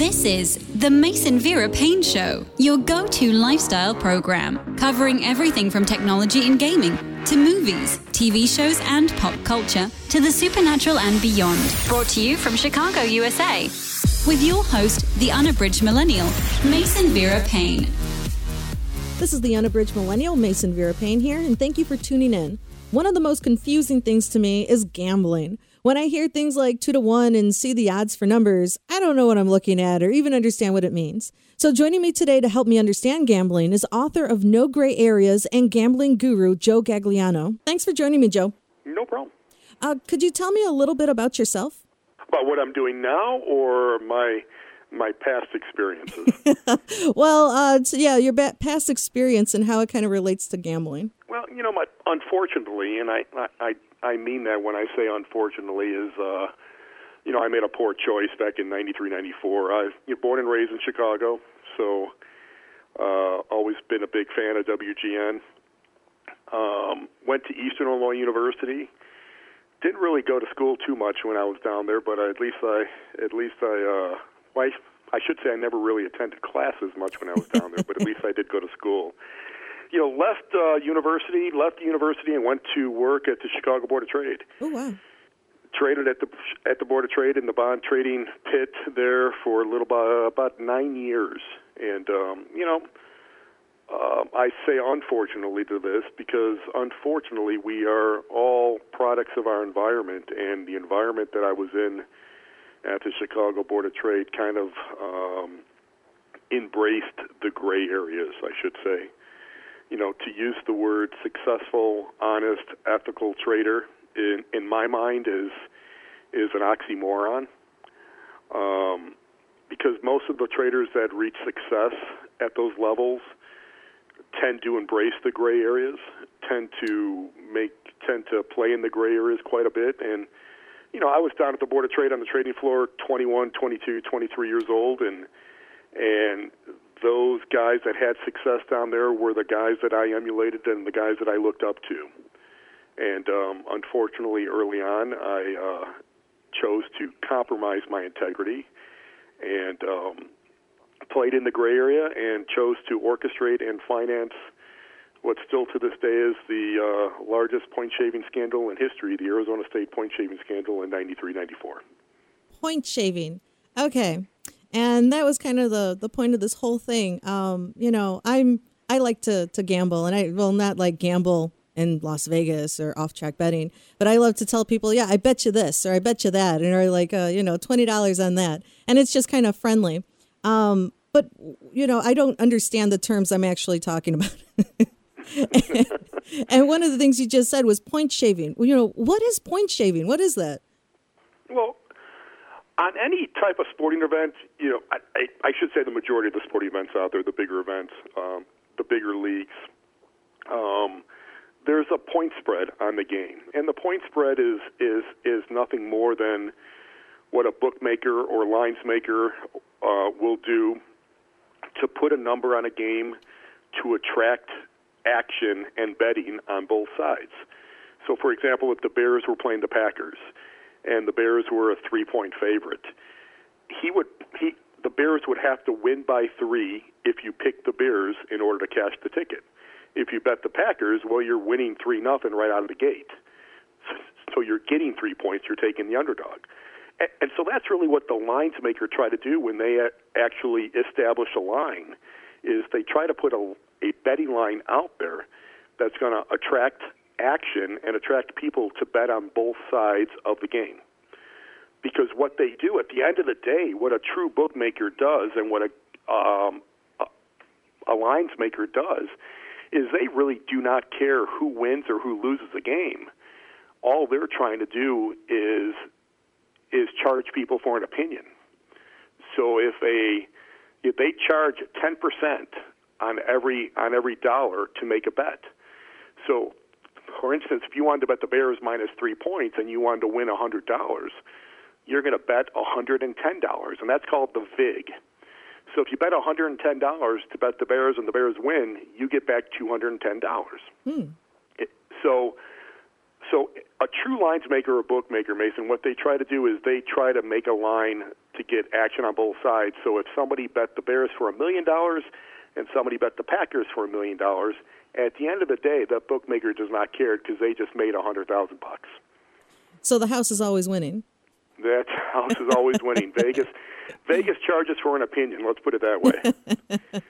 This is the Mason Vera Payne Show, your go-to lifestyle program, covering everything from technology and gaming to movies, TV shows, and pop culture to the supernatural and beyond. Brought to you from Chicago, USA, with your host, the unabridged millennial, Mason Vera Payne. This is the unabridged millennial, Mason Vera Payne here, and thank you for tuning in. One of the most confusing things to me is gambling. When I hear things like 2-1 and see the odds for numbers, I don't know what I'm looking at or even understand what it means. So joining me today to help me understand gambling is author of No Gray Areas and gambling guru, Joe Gagliano. Thanks for joining me, Joe. No problem. Could you tell me a little bit about yourself? About what I'm doing now or my past experiences? Well, your past experience and how it kind of relates to gambling. Well, unfortunately, and I mean that when I say unfortunately, is, I made a poor choice back in 93, 94. I was born and raised in Chicago, so always been a big fan of WGN. Went to Eastern Illinois University. Didn't really go to school too much when I was down there, but I should say I never really attended classes much when I was down there, but at least I did go to school. Left the university and went to work at the Chicago Board of Trade. Oh, wow. Traded at the Board of Trade in the bond trading pit there for a little about 9 years. And, I say unfortunately to this because unfortunately we are all products of our environment, and the environment that I was in at the Chicago Board of Trade kind of embraced the gray areas, I should say. To use the word successful, honest, ethical trader in my mind is an oxymoron. Because most of the traders that reach success at those levels tend to embrace the gray areas, tend to play in the gray areas quite a bit. And I was down at the Board of Trade on the trading floor, 21, 22, 23 years old, and those guys that had success down there were the guys that I emulated and the guys that I looked up to. And unfortunately, early on, I chose to compromise my integrity and played in the gray area and chose to orchestrate and finance what still to this day is the largest point-shaving scandal in history, the Arizona State point-shaving scandal in 93, 94. Point shaving. Okay. And that was kind of the point of this whole thing. I like to gamble, and I will not like gamble in Las Vegas or off-track betting, but I love to tell people, I bet you this or I bet you that, and or like $20 on that, and it's just kind of friendly. But I don't understand the terms I'm actually talking about. And one of the things you just said was point shaving. What is point shaving? What is that? Well, on any type of sporting event, I should say the majority of the sporting events out there, the bigger events, the bigger leagues, there's a point spread on the game. And the point spread is nothing more than what a bookmaker or lines maker will do to put a number on a game to attract action and betting on both sides. So, for example, if the Bears were playing the Packers and the Bears were a 3-point favorite, the Bears would have to win by 3 if you pick the Bears in order to cash the ticket. If you bet the Packers, well, you're winning 3-0 right out of the gate. So you're getting 3 points. You're taking the underdog. And so that's really what the lines maker try to do when they actually establish a line, is they try to put a betting line out there that's going to attract action and attract people to bet on both sides of the game. Because what they do at the end of the day, what a true bookmaker does and what a lines maker does is they really do not care who wins or who loses a game. All they're trying to do is charge people for an opinion. So if they charge 10% on every dollar to make a bet. So, for instance, if you wanted to bet the Bears minus 3 points and you wanted to win $100, you're going to bet $110, and that's called the VIG. So if you bet $110 to bet the Bears and the Bears win, you get back $210. So a true lines maker or bookmaker, Mason, what they try to do is they try to make a line to get action on both sides. So if somebody bet the Bears for $1 million and somebody bet the Packers for $1 million, at the end of the day, the bookmaker does not care because they just made $100,000. So the house is always winning. That house is always winning. Vegas charges for an opinion. Let's put it that way.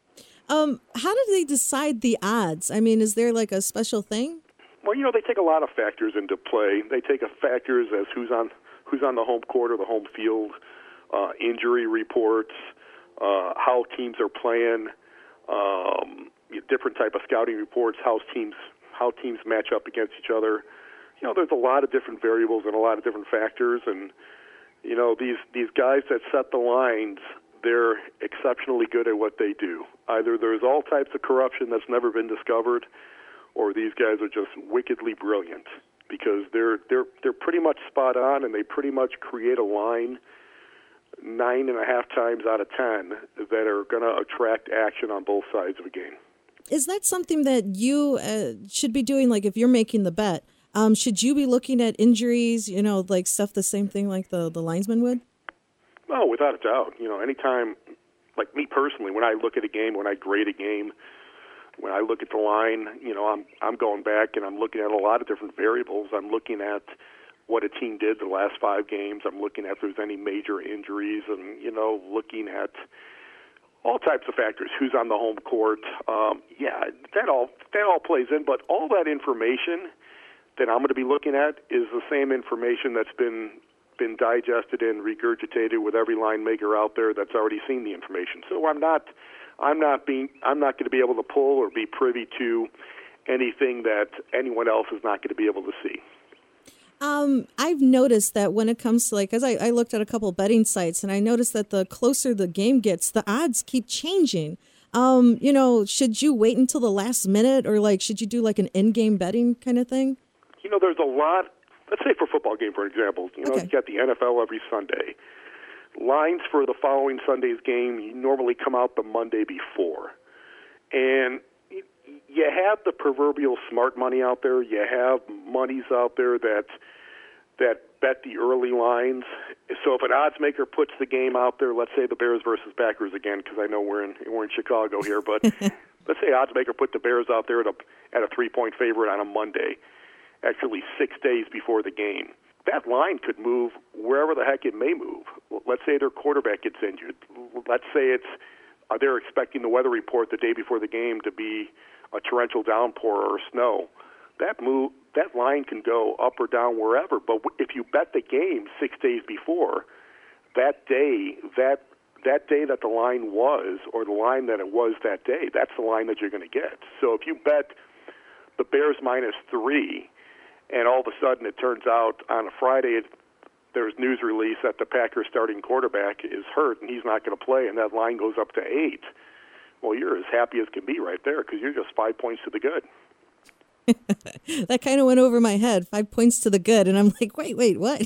How do they decide the odds? I mean, is there like a special thing? Well, they take a lot of factors into play. They take factors as who's on the home court or the home field, injury reports, how teams are playing, different type of scouting reports, how teams match up against each other. There's a lot of different variables and a lot of different factors, and these guys that set the lines, they're exceptionally good at what they do. Either there's all types of corruption that's never been discovered, or these guys are just wickedly brilliant because they're pretty much spot on, and they pretty much create a line 9.5 times out of 10 that are going to attract action on both sides of a game. Is that something that you should be doing? Like if you're making the bet, should you be looking at injuries? Like stuff the same thing like the linesman would. Oh, without a doubt. Anytime, like me personally, when I look at a game, when I grade a game, when I look at the line, I'm going back and I'm looking at a lot of different variables. I'm looking at what a team did the last 5 games. I'm looking at if there's any major injuries, and looking at all types of factors. Who's on the home court? That all plays in. But all that information that I'm going to be looking at is the same information that's been digested and regurgitated with every line maker out there that's already seen the information. So I'm not going to be able to pull or be privy to anything that anyone else is not going to be able to see. I've noticed that when it comes to because I looked at a couple betting sites, and I noticed that the closer the game gets, the odds keep changing. Should you wait until the last minute, or should you do like an in-game betting kind of thing? There's a lot. Let's say for a football game, for example, Okay. You got the NFL every Sunday. Lines for the following Sunday's game normally come out the Monday before. And you have the proverbial smart money out there. You have monies out there that bet the early lines. So if an odds maker puts the game out there, let's say the Bears versus Packers again, because I know we're in Chicago here, but let's say odds maker put the Bears out there at a 3-point favorite on a Monday, actually 6 days before the game. That line could move wherever the heck it may move. Let's say their quarterback gets injured. Let's say they're expecting the weather report the day before the game to be a torrential downpour or snow. That line can go up or down wherever. But if you bet the game 6 days before, that day that the line was, or the line that it was that day, that's the line that you're going to get. So if you bet the Bears -3, and all of a sudden it turns out on a Friday there's news release that the Packers starting quarterback is hurt and he's not going to play, and that line goes up to 8, well, you're as happy as can be right there because you're just 5 points to the good. That kind of went over my head, 5 points to the good, and I'm like, wait, what?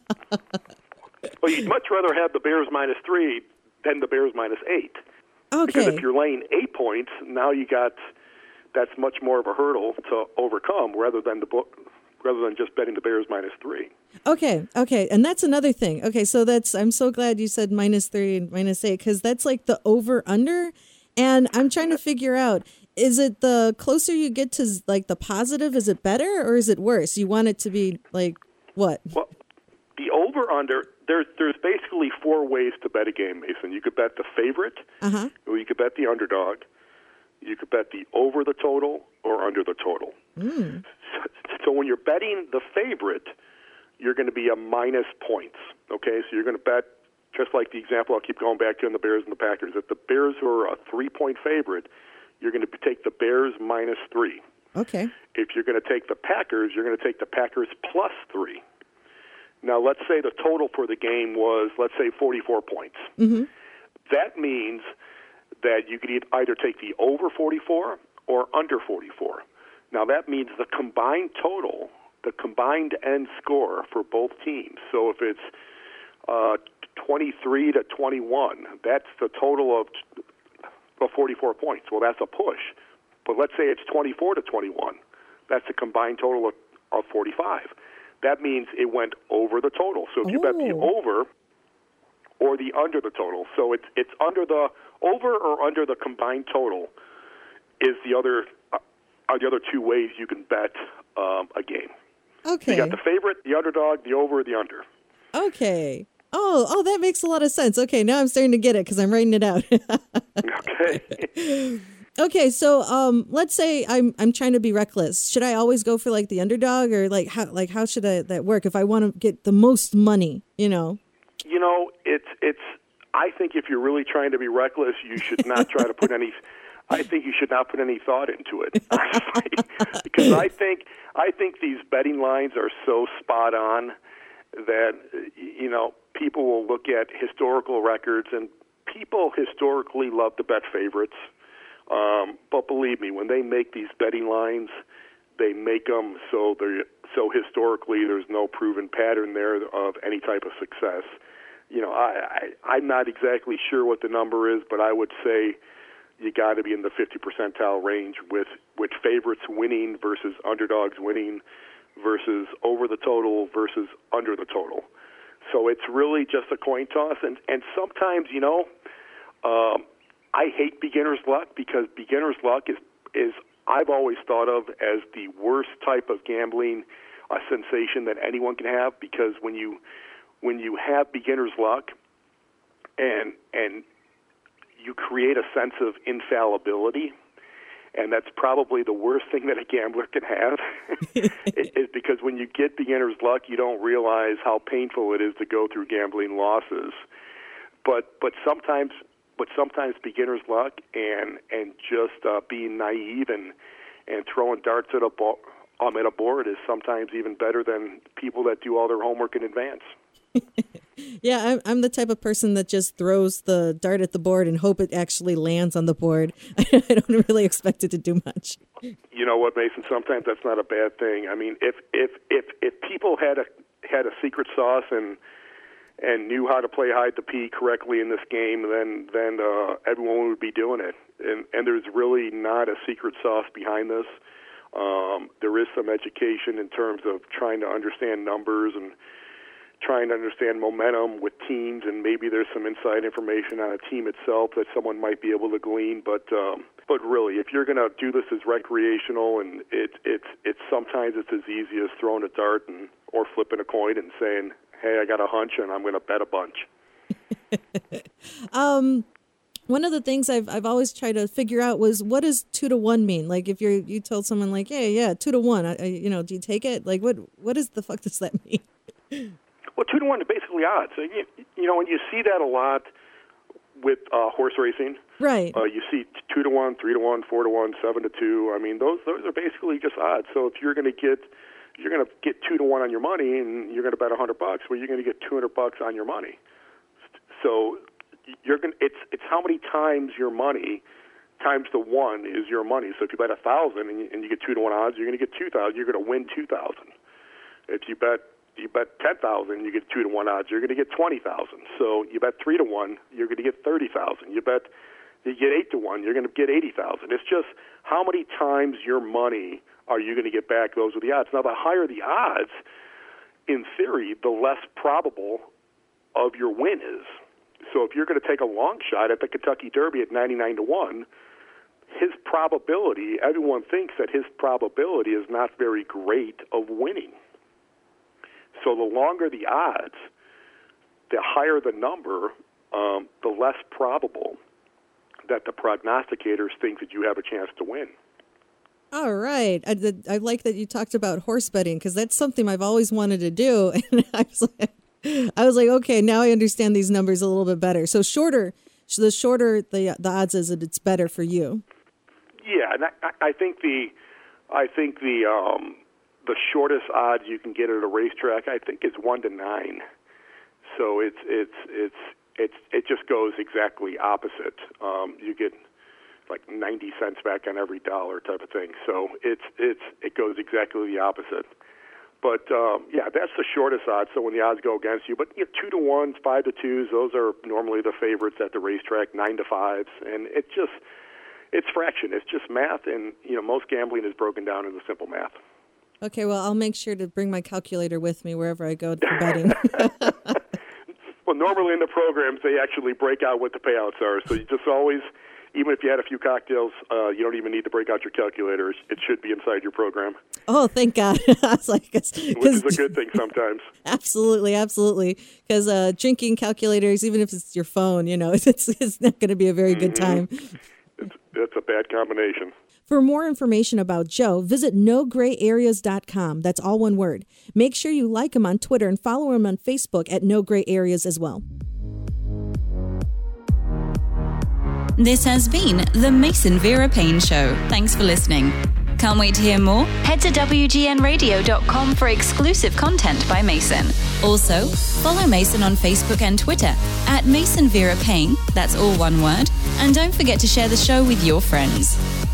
Well, you'd much rather have the Bears -3 than the Bears -8. Okay. Because if you're laying 8 points, now that's much more of a hurdle to overcome rather than just betting the Bears -3. Okay, and that's another thing. Okay, so I'm so glad you said -3 and -8 because that's like the over/under, and I'm trying to figure out, is it the closer you get to like the positive, is it better or is it worse? You want it to be like what? Well, the over/under, there's basically 4 ways to bet a game, Mason. You could bet the favorite, or you could bet the underdog, you could bet the over the total or under the total. So when you're betting the favorite, you're going to be a minus points, okay? So you're going to bet, just like the example I'll keep going back to in the Bears and the Packers. If the Bears are a 3-point favorite, you're going to take the Bears -3. Okay. If you're going to take the Packers, you're going to take the Packers +3. Now, let's say the total for the game was, let's say, 44 points. Mm-hmm. That means that you could either take the over 44 or under 44. Now, that means the combined total, the combined end score for both teams. So if it's 23-21, that's the total of 44 points. Well, that's a push. But let's say it's 24-21. That's the combined total of 45. That means it went over the total. So if you bet the over or the under the total, so it's under the over or under the combined total is the other are the other two ways you can bet a game. Okay. You got the favorite, the underdog, the over, the under. Okay. Oh, that makes a lot of sense. Okay, now I'm starting to get it because I'm writing it out. Okay. Okay, so let's say I'm trying to be reckless. Should I always go for like the underdog, or how should that work if I want to get the most money? You know, it's. I think if you're really trying to be reckless, you should not try to put any. I think you should not put any thought into it, because I think these betting lines are so spot on that people will look at historical records, and people historically love to bet favorites. But believe me, when they make these betting lines, they make them so historically there's no proven pattern there of any type of success. I'm not exactly sure what the number is, but I would say you got to be in the 50 percentile range with favorites winning versus underdogs winning versus over the total versus under the total. So it's really just a coin toss, and sometimes I hate beginner's luck, because beginner's luck is I've always thought of as the worst type of gambling sensation that anyone can have, because when you have beginner's luck and you create a sense of infallibility, and that's probably the worst thing that a gambler can have, is because when you get beginner's luck, you don't realize how painful it is to go through gambling losses. But sometimes beginner's luck and just being naive and throwing darts at a board is sometimes even better than people that do all their homework in advance. Yeah, I'm the type of person that just throws the dart at the board and hope it actually lands on the board. I don't really expect it to do much. You know what, Mason? Sometimes that's not a bad thing. I mean, if people had a secret sauce and knew how to play hide the pea correctly in this game, then everyone would be doing it. And there's really not a secret sauce behind this. There is some education in terms of trying to understand numbers and trying to understand momentum with teams, and maybe there's some inside information on a team itself that someone might be able to glean. But really, if you're going to do this as recreational, and it's sometimes it's as easy as throwing a dart or flipping a coin and saying, hey, I got a hunch and I'm going to bet a bunch. One of the things I've always tried to figure out was, what does 2-1 mean? Like, if you told someone like, hey, yeah, 2-1, do you take it? Like, what is the fuck does that mean? Well, 2-1 is basically odds. So, when you see that a lot with horse racing, right? You see 2-1, 3-1, 4-1, 7-2. I mean, those are basically just odds. So if you're going to get 2-1 on your money, and you're going to bet $100, well, you're going to get $200 on your money. So it's how many times your money times the 1 is your money. So if you bet 1,000 and you get 2-1 odds, you're going to get 2,000. You're going to win 2,000. If you bet 10,000, you get 2-1 odds, you're going to get 20,000. So you bet 3-1, you're going to get 30,000. You get 8-1, you're going to get 80,000. It's just how many times your money are you going to get back? Those are the odds. Now, the higher the odds, in theory, the less probable of your win is. So if you're going to take a long shot at the Kentucky Derby at 99-1, his probability, everyone thinks that his probability is not very great of winning. So the longer the odds, the higher the number, the less probable that the prognosticators think that you have a chance to win. All right. I like that you talked about horse betting, because that's something I've always wanted to do. And I was like, okay, now I understand these numbers a little bit better. So the shorter the odds is, that it's better for you. Yeah, and I think the shortest odds you can get at a racetrack, I think, is 1-9. So it just goes exactly opposite. You get like 90 cents back on every dollar type of thing. So it goes exactly the opposite. But that's the shortest odds. So when the odds go against you, but 2-1s, 5-2s, those are normally the favorites at the racetrack. 9-5s, and it's fraction. It's just math, and most gambling is broken down into simple math. Okay, well, I'll make sure to bring my calculator with me wherever I go for betting. Well, normally in the programs, they actually break out what the payouts are. So you just always, even if you had a few cocktails, you don't even need to break out your calculators. It should be inside your program. Oh, thank God. I was like, which is a good thing sometimes. Absolutely. Because drinking calculators, even if it's your phone, it's not going to be a very good time. It's a bad combination. For more information about Joe, visit NoGrayAreas.com. That's all one word. Make sure you like him on Twitter and follow him on Facebook at No Gray Areas as well. This has been the Mason Vera Payne Show. Thanks for listening. Can't wait to hear more? Head to WGNradio.com for exclusive content by Mason. Also, follow Mason on Facebook and Twitter at Mason Vera Payne. That's all one word. And don't forget to share the show with your friends.